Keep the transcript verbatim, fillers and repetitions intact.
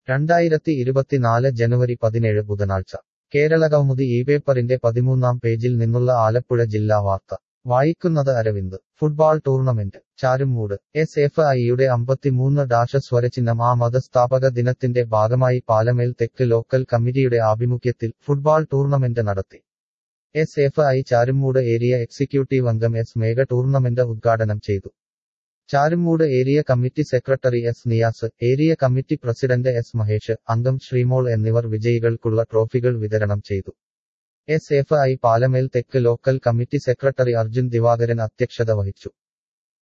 രണ്ടായിരത്തി ഇരുപത്തിനാല് ജനുവരി പതിനേഴ് ബുധനാഴ്ച കേരളകൗമുദി ഈ പേപ്പറിന്റെ പതിമൂന്നാം പേജിൽ നിന്നുള്ള ആലപ്പുഴ ജില്ലാ വാർത്ത വായിക്കുന്നത് Aravind. Football tournament Charummood. S F ഐയുടെ അമ്പത്തിമൂന്ന് ഡാഷ് സ്വരചിഹ്നം ആ മതസ്ഥാപക ദിനത്തിന്റെ ഭാഗമായി പാലമേൽ തെക്ക് ലോക്കൽ കമ്മിറ്റിയുടെ ആഭിമുഖ്യത്തിൽ ഫുട്ബാൾ ടൂർണമെന്റ് നടത്തി. S F I Charummood area executive അംഗം എസ് മേഘ ടൂർണമെന്റ് ഉദ്ഘാടനം ചെയ്തു. Charummood area committee secretary S Niyas, area committee president S Mahesh, അംഗം ശ്രീമോൾ എന്നിവർ വിജയികൾക്കുള്ള ട്രോഫികൾ വിതരണം ചെയ്തു. എസ് എഫ് ഐ പാലമേൽ തെക്ക് local committee secretary Arjun Divakaran അധ്യക്ഷത വഹിച്ചു.